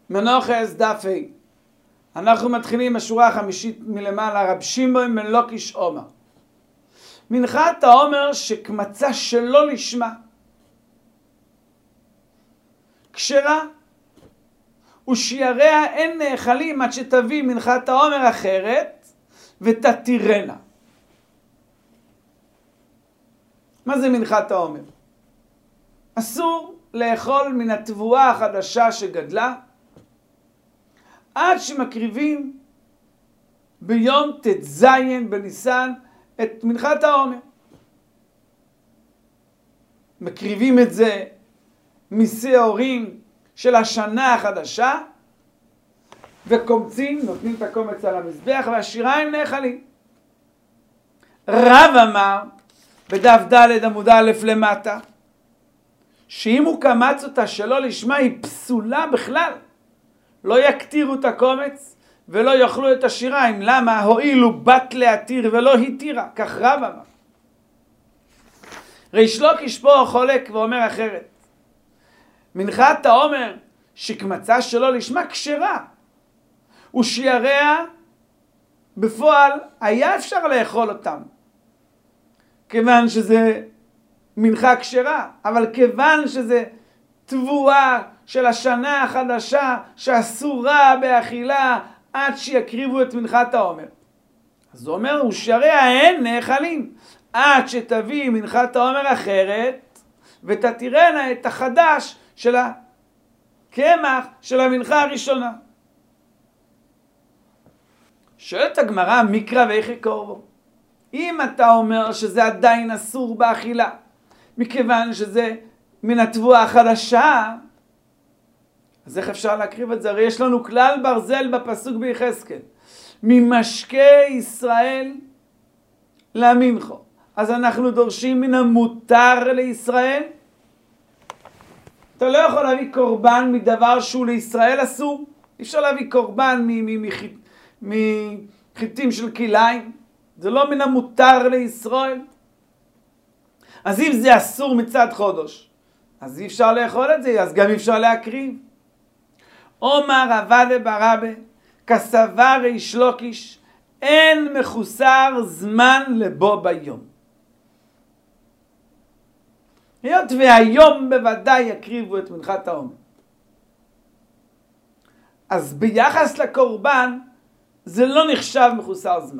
מנוחס דף ה'. אנחנו מתחילים בשורה החמישית מלמעלה. רב שמעון בן לוקיש אומר, מנחת העומר שקמצה שלא לשמה כשרה, ושיריה אין נאכלים עד שתביא מנחת העומר אחרת ותתירנה. מה זה מנחת העומר? אסור לאכול מן התבואה החדשה שגדלה עד שמקריבים ביום ט"ז בניסן את מנחת העומר. מקריבים את זה משעורים של השנה החדשה וקומצים, נותנים את הקומץ על המזבח והשיריים נאכלים. רב אמר בדף ד' עמוד א' למטה, שאם הוא קמץ אותה שלא לשמה היא פסולה בכלל. לא יקטירו את הקומץ ולא יאכלו את השיריים. למה? הועילו בת להתיר ולא התירה. כך רב אמר. ריש לוקיש פה חולק ואומר אחרת. מנחת העומר שקמצה שלא לשמה כשרה, ושיריה בפועל היה אפשר לאכול אותם כיוון שזה מנחה כשרה, אבל כיוון שזה תבואה של השנה החדשה שאסורה באכילה עד שיקריבו את מנחת העומר, אז הוא אומר ושיריה אין נאכלים עד שתביא מנחת העומר אחרת ותתירנה את החדש של הקמח של המנחה הראשונה. שואלת הגמרא, מקרא ואיכי קורבו, אם אתה אומר שזה עדיין אסור באכילה מכיוון שזה מן התבואה החדשה, אז איך אפשר להקריב את זה? הרי יש לנו כלל ברזל בפסוק ביחזקאל, ממשקה ישראל למנחו. אז אנחנו דורשים מן המותר לישראל. אתה לא יכול להביא קורבן מדבר שהוא לישראל אסור. אי אפשר להביא קורבן מחיטים של כליים. זה לא מן המותר לישראל. אז אם זה אסור מצד חודש, אז אי אפשר לאכול את זה, אז גם אי אפשר להקריב. אומר עבדה ברבה, כסבר ריש לוקיש, אין מחוסר זמן לבו ביום. היות והיום בוודאי יקריבו את מנחת העומר, אז ביחס לקורבן זה לא נחשב מחוסר זמן.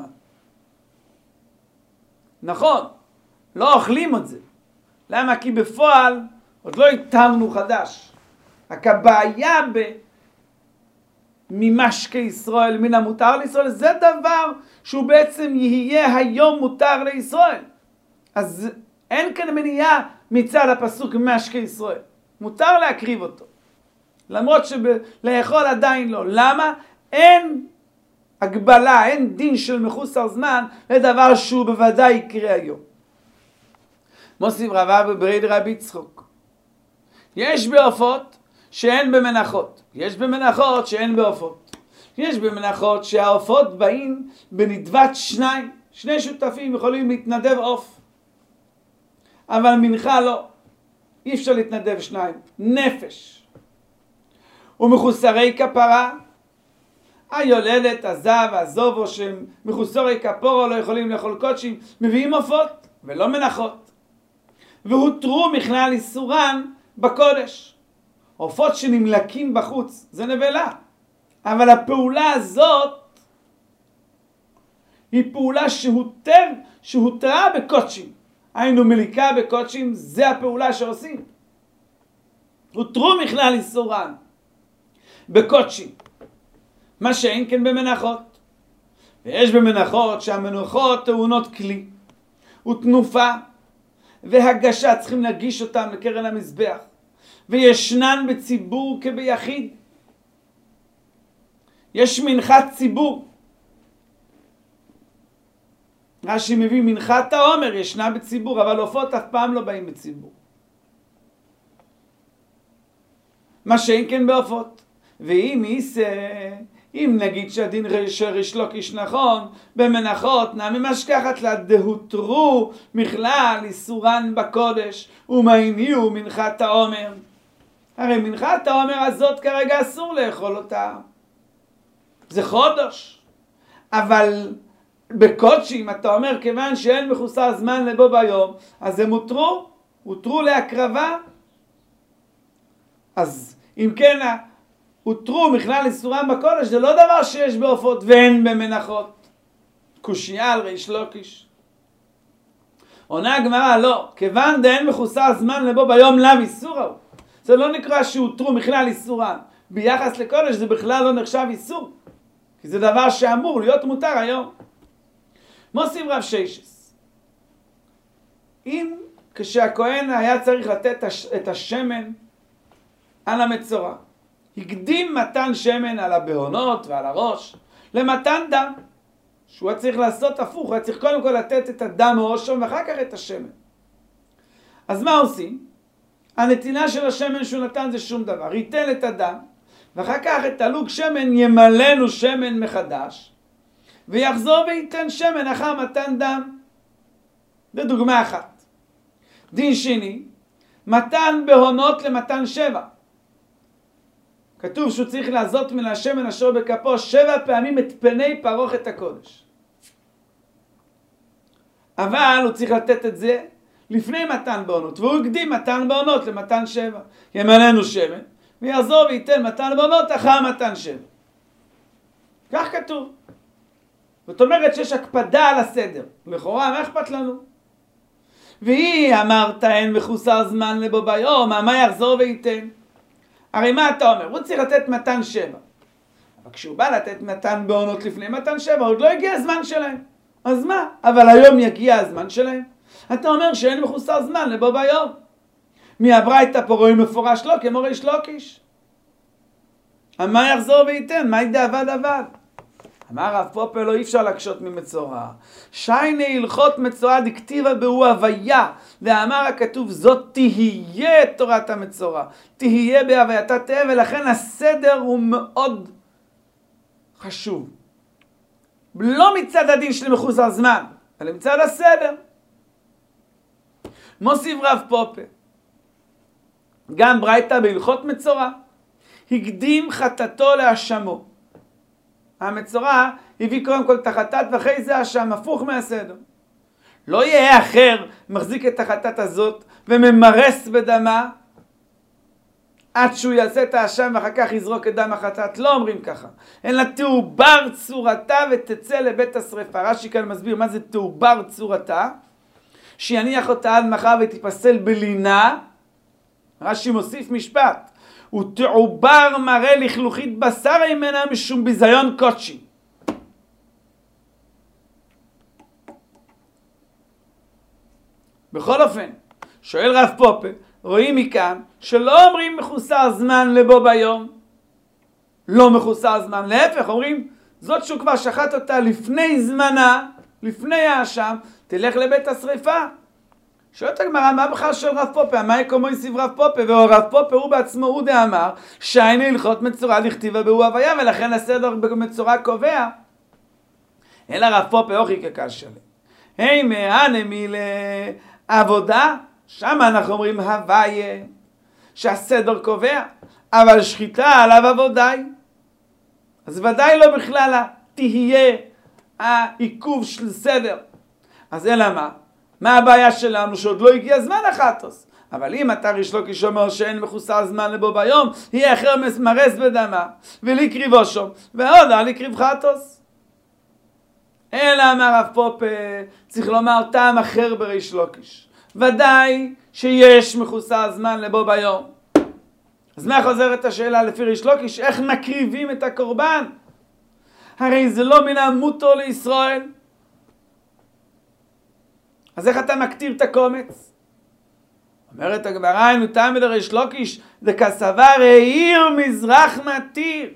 נכון, לא אוכלים את זה. למה? כי בפועל עוד לא התרנו חדש. רק הבעיה ממשקה ישראל, מן המותר לישראל, זה דבר שהוא בעצם יהיה היום מותר לישראל. אז אין כאן מניעה מצד הפסוק ממשקה ישראל. מותר להקריב אותו. למרות שלאכול עדיין לא. למה? אין הגבלה, אין דין של מחוסר זמן לדבר שהוא בוודאי יקרה היום. מוסיף רבא בברד רבי צחוק, יש בעופות שאין במנחות, יש במנחות שאין בעופות, יש במנחות שהעופות באים בנדבת שניים, שני שותפים יכולים להתנדב עוף, אבל מנחה לא, אי אפשר להתנדב שניים, נפש. ומחוסרי כפרה, היולדת, הזב, הזובו, שמחוסרי כפורה לא יכולים לאכול קודשים, מביאים עופות ולא מנחות. והותרו מכלל איסורן בקודש. עופות שנמלקים בחוץ, זה נבלה. אבל הפעולה הזאת היא פעולה שהותרה בקודשים. היינו מליקה בקודשים, זה הפעולה שעושים. הותרו מכלל איסורן בקודשים. מה שאין כן במנחות. ויש במנחות שהמנוחות טעונות כלי ותנופה והגשה, צריכים להגיש אותם לקרן המזבח, וישנן בציבור כביחיד. יש מנחת ציבור. רש"י מביא מנחת העומר ישנה בציבור, אבל עופות אף פעם לא באים בציבור. מה שאין כן בעופות. ואם אם נגיד שהדין ריש לוקיש נכון, במנחות נעמי משכחת לה דהותרו מכלל איסורן בקודש ומעיניהו מנחת העומר. הרי מנחת העומר הזאת כרגע אסור לאכול אותה. זה חודש. אבל בקודשים אתה אומר, כיוון שאין מחוסר זמן לבוא ביום, אז הם הותרו להקרבה. אז אם כן, הותרו מכלל איסורם בקודש, זה לא דבר שיש בעופות ואין במנחות. קושיה על ריש לוקיש. עונה הגמרא, לא, כיוון דאין מחוסר זמן לבוא ביום לאו איסור הוא. זה לא נקרא שהותרו מכלל איסורם. ביחס לקודש זה בכלל לא נחשב איסור. כי זה דבר שאמור להיות מותר היום. מוסיף רב שיישס. אם כשהכהן היה צריך לתת את השמן על המצורע, הקדים מתן שמן על הבהונות ועל הראש למתן דם, שהוא היה צריך לעשות הפוך, הוא היה צריך קודם כל לתת את הדם מראשו ואחר כך את השמן. אז מה עושים? הנתינה של השמן שהוא נתן זה שום דבר, ייתן את הדם ואחר כך את הלוג שמן ימלאנו שמן מחדש ויחזור וייתן שמן אחר מתן דם. זה דוגמה אחת. דין שני, מתן בהונות למתן שבע. כתוב שהוא צריך לעזות מן השמן אשר בכפו 7 פעמים את פני פרוכת הקודש. אבל הוא צריך לתת את זה לפני מתן בהונות, והוא הקדים מתן בהונות למתן שבע. ימלאנו שמן ויחזור וייתן מתן בהונות אחר מתן שבע. כך כתוב. זאת אומרת שיש הקפדה על הסדר. לכאורה, מה אכפת לנו? והיא אמרת אין מחוסר זמן לבוא ביום, מה יחזור וייתן? הרי מה אתה אומר? הוא צריך לתת מתן שבע. אבל כשהוא בא לתת מתן בהונות לפני מתן שבע, עוד לא הגיע הזמן שלהם. אז מה? אבל היום יגיע הזמן שלהם. אתה אומר שאין מחוסר זמן לבוא ביום. מהברייתא פה רואים מפורש לא, כמו ריש לוקיש. מה יחזור וייתן? מה ידעבד עבד? אמר רב פופר, לא אי אפשר להקשות ממצורע. שייני הלכות מצורע דכתיבה בהו הוויה, ואמר הכתוב זאת תהיה תורת המצורע, תהיה בהווייתה תהיה, ולכן הסדר הוא מאוד חשוב. לא מצד הדין של מחוסר זמן, אלא מצד הסדר. מוסיף רב פופר, גם ברייתא בהלכות מצורע, הקדים חטאתו להאשמו. המצורע הביא קודם כל את החטאת ואחרי זה האשם, הפוך מהסדר. לא יהיה אחר מחזיק את החטאת הזאת וממרס בדמה עד שהוא יעשה את האשם ואחר כך יזרוק את דם החטאת. לא אומרים ככה. אלא תעובר צורתה ותצא לבית השריפה. רש"י כאן מסביר מה זה תעובר צורתה. שיניח אותה עד מחר ותיפסל בלינה. רש"י מוסיף משפט. ותעובר מראה לכלוכית בשר ממנה משום ביזיון קודשי. בכל אופן, שואל רב פופר, רואים מכאן שלא אומרים מחוסר זמן לבוא ביום. לא מחוסר זמן, להפך, אומרים זאת שהוא כבר שחט אותה לפני זמנה, לפני האשם, תלך לבית השריפה. שואלת הגמרא, מה בכלל שואל רב פופר? מה יקומו יסיב רב פופר? ורב פופר הוא בעצמו הוא דאמר שייני הלכות מצורע דכתיבה בהו הוויה, ולכן הסדר במצורע קובע. אלא רב פופר אוכי כקל שלם. היי מהנה לעבודה, שם אנחנו אומרים הוויה, שהסדר קובע, אבל שחיטה עליו עבודאי. אז ודאי לא בכלל תהיה העיכוב של סדר. אז אלא מה? מה הבעיה שלנו? שעוד לא הגיע זמן החטוס. אבל אם אתה ריש לוקיש אומר שאין מחוסר זמן לבוא ביום, יהיה אחר מרס בדמה, ולקריבו שום, ועוד לקריב חטוס. אלא אמר רב פופר, צריך לומר טעם אחר בריש לוקיש. ודאי שיש מחוסר זמן לבוא ביום. אז מה חוזרת השאלה לפי ריש לוקיש? איך מקריבים את הקורבן? הרי זה לא מן המותר לישראל. אז איך אתה מקטיר את הקומץ? אומרת הגמרא, אינו תעמד ריש לוקיש, דקסבר העיר מזרח מתיר.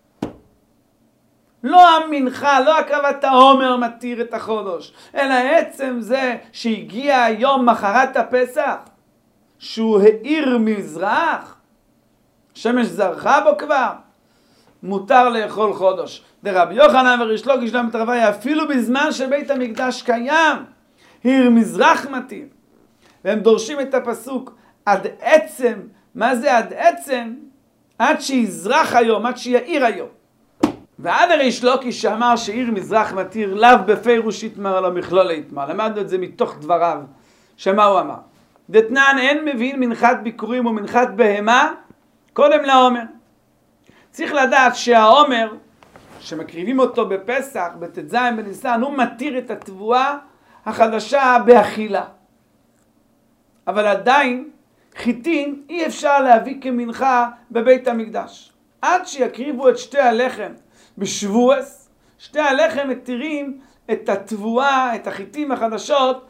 לא המנחה, לא הקרבת העומר מתיר את החודש, אלא עצם זה שהגיע היום מחרת הפסח, שהוא העיר מזרח, שמש זרחה בו כבר, מותר לאכול חודש. דרבי יוחנן וריש לוקיש למת רביה, אפילו בזמן שבית המקדש קיים, העיר מזרח מתיר. והם דורשים את הפסוק, עד עצם מה זה עד עצם? עד שיזרח היום, עד שיעיר היום. ועד הריש לוקיש שאמר שעיר מזרח מתיר, לאו בפירוש יתמר לא מכלול יתמר. למדנו את זה מתוך דבריו. שמה הוא אמר? דתנן אין מבין מנחת ביקורים ומנחת בהמה קודם לעומר. צריך לדעת שהעומר, שמקריבים אותו בפסח, בט"ז בניסן, הוא מתיר את התבואה החדשה באכילה. אבל עדיין חיטין אי אפשר להביא כמנחה בבית המקדש. עד שיקריבו את שתי הלחם בשבועס, שתי הלחם מתירים את התבואה, את החיטים החדשות,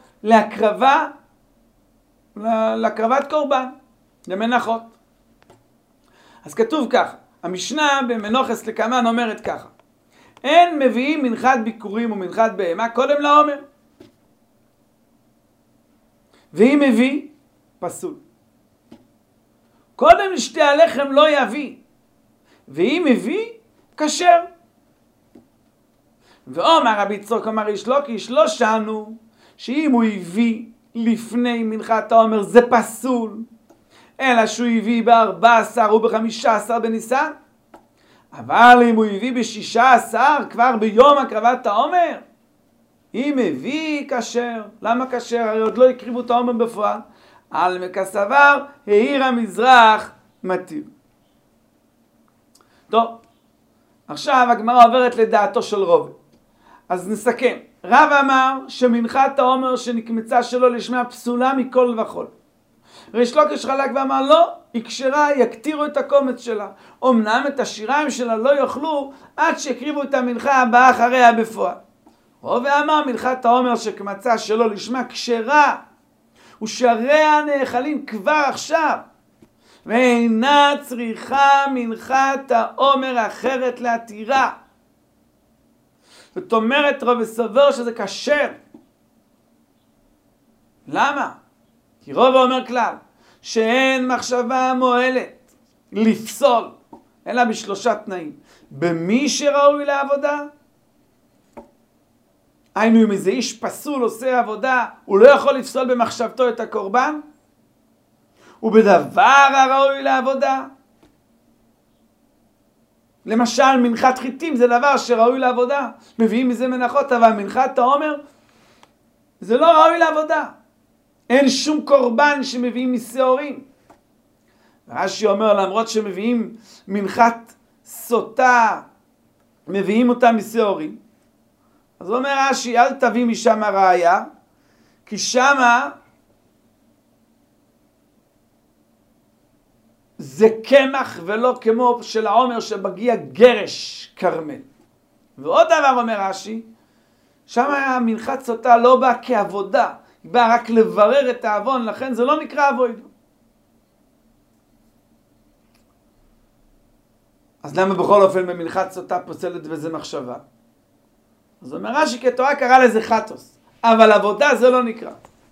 להקרבת קורבן, למנחות. אז כתוב ככה, המשנה במנוחס לקמן אומרת ככה, אין מביאים מנחת ביקורים ומנחת בהמה קודם לעומר. ואם מביא, פסול. קודם לשתי הלחם לא יביא, ואם מביא, כשר. ואומר רבי צוק אמר ריש לוקיש, לא שענו שאם הוא הביא לפני מנחת העומר זה פסול, אלא שהוא הביא ב14 וב15 בניסן. אבל אם הוא הביא ב16 כבר ביום הקרבת העומר, אם הביא כשר. למה כשר? הרי עוד לא הקריבו את העומר בפועל. על מכסבר העיר המזרח מתיר. טוב, עכשיו הגמרא עוברת לדעתו של רב. אז נסכם. רב אמר שמנחת העומר שנקמצה שלו לשמה פסולה מכל וכל. ריש לוקיש חלק ואמר לא, היא כשרה, יקטירו את הקומץ שלה. אמנם את השיריים שלה לא יאכלו עד שיקריבו את המנחה הבאה אחריה בפועל. רב אמר מנחת העומר שקמצה שלו לשמה כשרה, ושריה נאכלים כבר עכשיו, ואינה צריכה מנחת העומר אחרת להתירה. זאת אומרת רב סובר שזה כשר. למה? כי רב אומר כלל שאין מחשבה מועלת לפסול אלא בשלושה תנאים. במי שראוי לעבודה, היינו אם איזה איש פסול עושה עבודה, הוא לא יכול לפסול במחשבתו את הקורבן, ובדבר הראוי לעבודה. למשל מנחת חיטים זה דבר שראוי לעבודה, מביאים מזה מנחות, אבל מנחת העומר זה לא ראוי לעבודה. אין שום קורבן שמביאים משעורים. רש"י אומר למרות שמביאים מנחת סוטה, מביאים אותה משעורים. אז הוא אומר רש"י אל תביא משם ראיה, כי שמה זה קמח ולא כמו של העומר שבגיע גרש כרמל. ועוד דבר אומר רש"י, שמה המנחת סוטה לא בא כעבודה, היא באה רק לברר את העוון, לכן זה לא נקרא אבוידו. אז למה בכל אופן במנחת סוטה פוסלת וזה מחשבה? אז אומר רש"י כתורה קרא לזה חטוס, אבל עבודה זה לא נקרא.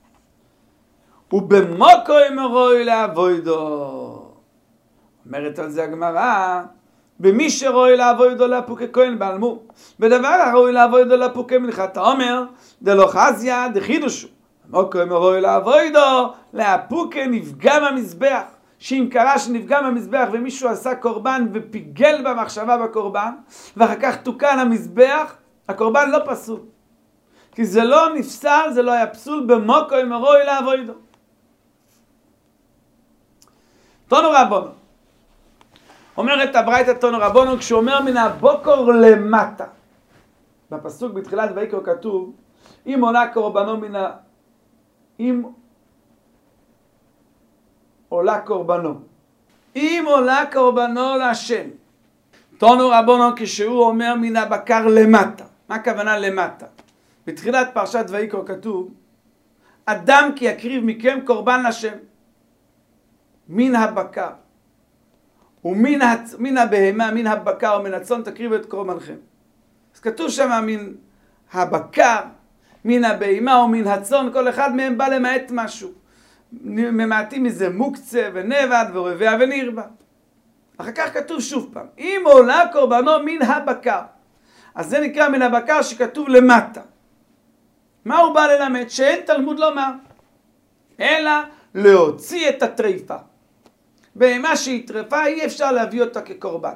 ובמוקוים ראוי לאבוידו. אומרת על זה הגמרא, במי שראוי לאבוידו לאפוקי כהן בעלמו. בדבר הראוי לאבוידו לאפוקי מנחת העומר, דלא חזיה דחידושו. במוקוים ראוי לאבוידו לאפוקי נפגם המזבח. שאם קרה שנפגם המזבח ומישהו עשה קורבן ופיגל במחשבה בקורבן, ואחר כך תוקן המזבח, הקורבן לא פסול. כי זה לא נפסל, זה לא היה פסול במוקוים ראוי לאבוידו. תונו רבונו. אומרת הברייתא תונו רבונו, כשאומר מן הבוקר למטה. בפסוק בתחילת ויקרא כתוב, אם עולה קורבנו אם עולה קורבנו. אם עולה קורבנו להשם. תונו רבונו כשהוא אומר מן הבקר למטה. מה הכוונה למטה? בתחילת פרשת ויקרא כתוב, אדם כי יקריב מכם קורבן להשם. מן הבקר. ומן הבהמה, מן הבקר ומן הצאן תקריבו את קורבנכם. אז כתוב שם מן הבקר, מן הבהמה ומן הצאן, כל אחד מהם בא למעט משהו. ממעטים מזה מוקצה ונבד ורבע ונרבה. אחר כך כתוב שוב פעם, אם עולה קורבנו מן הבקר. אז זה נקרא מן הבקר שכתוב למטה. מה הוא בא ללמד? שאין תלמוד לומר, אלא להוציא את הטריפה. בהמה שהיא טרפה אי אפשר להביא אותה כקורבן.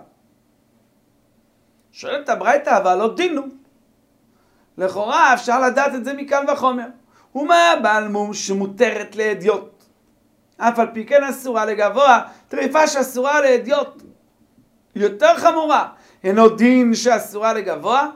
שואלת הברייתא, אבל לא דינו. לכאורה אפשר לדעת את זה מכאן וחומר. ומה בעל מום שמותרת לאדיוט? אף על פי כן אסורה לגבוה, טריפה שאסורה לאדיוט. יותר חמורה, אינו דין שאסורה לגבוה?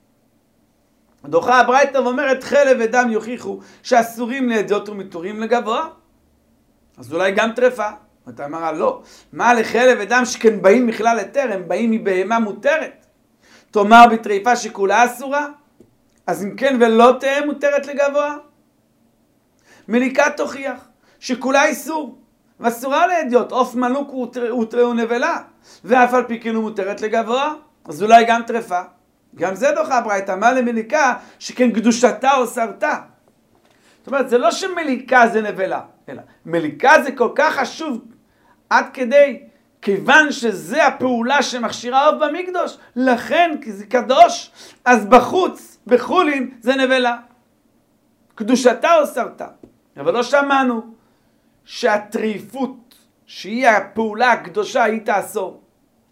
דוחה הברייתא ואומרת חלב ודם יוכיחו שאסורים לאדיוט ומתורים לגבוה. אז אולי גם טרפה. אתה אמרה לא. מה לחלב ודם שכן באים מכלל היתר, הם באים מבהמה מותרת. תאמר בטריפה שכולה אסורה? אז אם כן ולא תהיה מותרת לגבוה? מליקה תוכיח שכולה איסור, ואסורה לאדיוט, עוף מלוק הוא נבלה, ואף על פי כן הוא מותרת לגבוה, אז אולי גם טרפה. גם זה דוחה הברייתא, מה למליקה שכן קדושתה או סרתה. זאת אומרת, זה לא שמליקה זה נבלה, אלא מליקה זה כל כך חשוב עד כדי, כיוון שזה הפעולה שמכשירה עוף במקדוש, לכן כי זה קדוש, אז בחוץ, בחולין, זה נבלה. קדושתה או סרתה. אבל לא שמענו שהטריפות, שהיא הפעולה הקדושה, היא תאסור.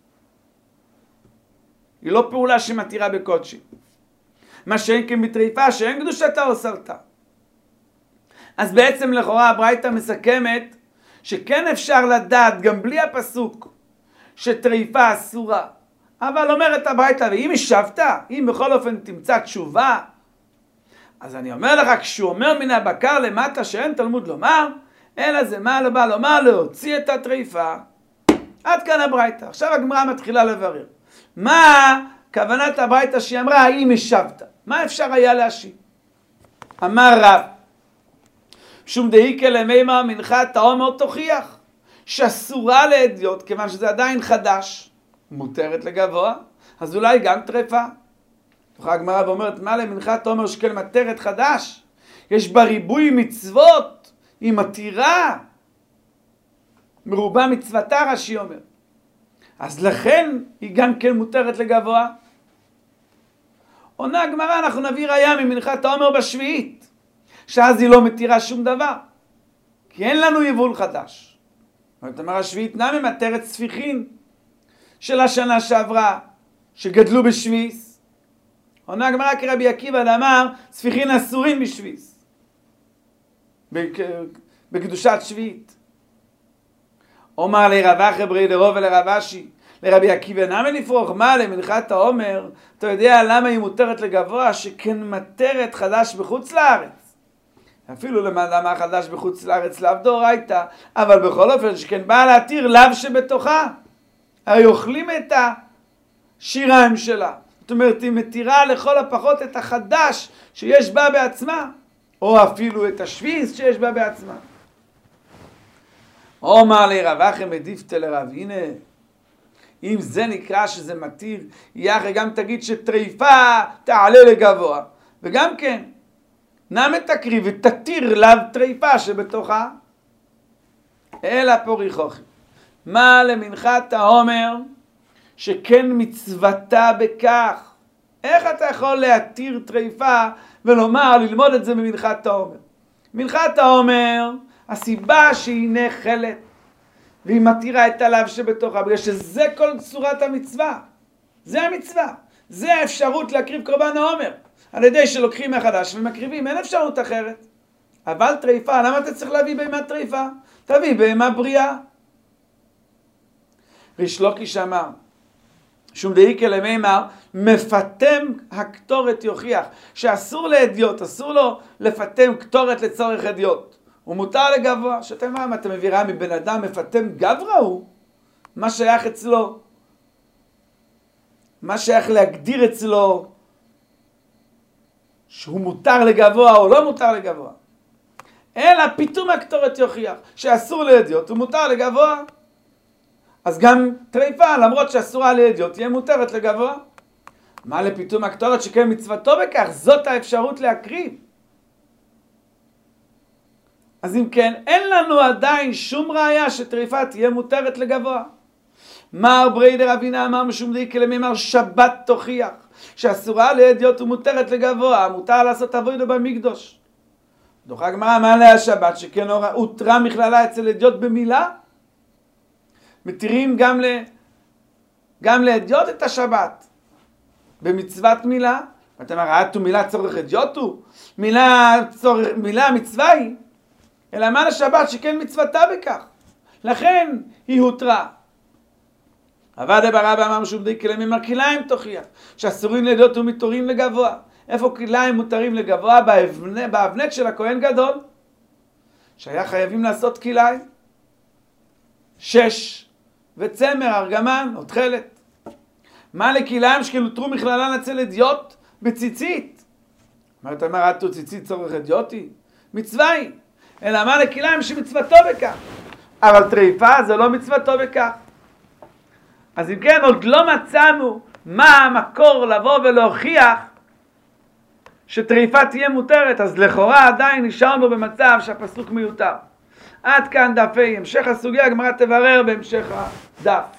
היא לא פעולה שמתירה בקודשי. מה שאין כן בטריפה, שאין קדושתה או סרתה. אז בעצם לכאורה הברייתא מסכמת שכן אפשר לדעת גם בלי הפסוק שטריפה אסורה. אבל אומרת הברייתא, ואם השבת, אם בכל אופן תמצא תשובה, אז אני אומר לך, כשהוא אומר מן הבקר למטה שאין תלמוד לומר, אלא זה מה לבא לומר להוציא את הטריפה. עד כאן הברייתא. עכשיו הגמרא מתחילה לברר. מה כוונת הברייתא שהיא אמרה, האם השבת? מה אפשר היה להשיב? אמר רב, שום דאיקה למימה מנחת העומר תוכיח, שאסורה לאדיוט, כיוון שזה עדיין חדש, מותרת לגבוה, אז אולי גם טרפה. תוכל הגמרא ואומרת, מה למנחת העומר שכן מטרת חדש? יש בה ריבוי מצוות, היא מתירה, מרובה מצוותה רש"י אומר. אז לכן היא גם כן מותרת לגבוה. עונה הגמרא, אנחנו נביא ראיה ממנחת העומר בשביעית, שאז היא לא מתירה שום דבר, כי אין לנו יבול חדש. זאת אומרת, השביעית נמי מתרת ספיחין של השנה שעברה, שגדלו בשביס. עונה הגמרא כרבי עקיבא אמר, ספיחין אסורים בשביס, בקדושת שביעית. אומר לרב אחי ברי דרוב ולרב אשי, לרבי עקיבא נמי לפרוח, מה למנחת העומר, אתה יודע למה היא מותרת לגבוה? שכן מתרת חדש בחוץ לארץ. אפילו למה חדש בחוץ לארץ לאו דאורייתא, אבל בכל אופן שכן באה להתיר לאו שבתוכה. הרי אוכלים את השיריים שלה. זאת אומרת, היא מתירה לכל הפחות את החדש שיש בה בעצמה, או אפילו את השביס שיש בה בעצמה. אומר לי רב אחי מדיפתא לרב, הנה, אם זה נקרא שזה מתיר, יחד גם תגיד שטריפה תעלה לגבוה. וגם כן, נמת תקריב ותתיר לאו טריפה שבתוכה. אלא פוריכוכי. מה למנחת העומר שכן מצוותה בכך? איך אתה יכול להתיר טריפה ולומר, ללמוד את זה ממנחת העומר? מנחת העומר, הסיבה שהיא נחלת והיא מתירה את הלאו שבתוכה, בגלל שזה כל צורת המצווה. זה המצווה. זה האפשרות להקריב קורבן העומר. על ידי שלוקחים מחדש ומקריבים, אין אפשרות אחרת. אבל טריפה, למה אתה צריך להביא בהמה טריפה? תביא בהמה בריאה. ריש לוקיש אמר, שום דאיקה למימר, מפתם הקטורת יוכיח, שאסור לאדיוט, אסור לו לפתם קטורת לצורך אדיוט. הוא מותר לגבוה. שאתם מה, אתה מביא רעה מבן אדם, מפתם גברא הוא? מה שייך אצלו? מה שייך להגדיר אצלו שהוא מותר לגבוה או לא מותר לגבוה? אלא פיתום הקטורת יוכיח שאסור לאדיוט, הוא מותר לגבוה. אז גם טריפה, למרות שאסורה לאדיוט, תהיה מותרת לגבוה. מה לפיתום הקטורת שכן מצוותו בכך? זאת האפשרות להקריב. אז אם כן, אין לנו עדיין שום ראיה שטריפה תהיה מותרת לגבוה. מר בריידר אבינה אמר משום דאיקה למימר, שבת תוכיח שאסורה לאדיוט ומותרת לגבוה, מותר לעשות עבודה במקדוש. דוחה הגמרא, מה עליה השבת שכן הותרה מכללה אצל אדיוט במילה? מתירים גם לאדיוט את השבת. במצוות מילה, ואתם ראיתו מילה צורך אדיוטו, מילה מצווה היא, אלא מה לשבת שכן מצוותה בכך. לכן היא הותרה. עבד ברבא אמר משום די כליים אמר כליים תוכיח, שאסורים לאדיוט ומתורים לגבוה. איפה כליים מותרים לגבוה? באבנק של הכהן גדול, שהיה חייבים לעשות כליים. 6 וצמר, ארגמן או תכלת. מה לכליים שכלותרו מכללה נצל אדיוט בציצית? אומרת אמרתו ציצית צורך אדיוטי? מצווה היא. אלא מה לכליים שמצוותו בכך. אבל טריפה זה לא מצוותו בכך. אז אם כן, עוד לא מצאנו מה המקור לבוא ולהוכיח שטריפה תהיה מותרת, אז לכאורה עדיין נשארנו במצב שהפסוק מיותר. עד כאן דף ה'. המשך הסוגיה הגמרא תברר בהמשך הדף.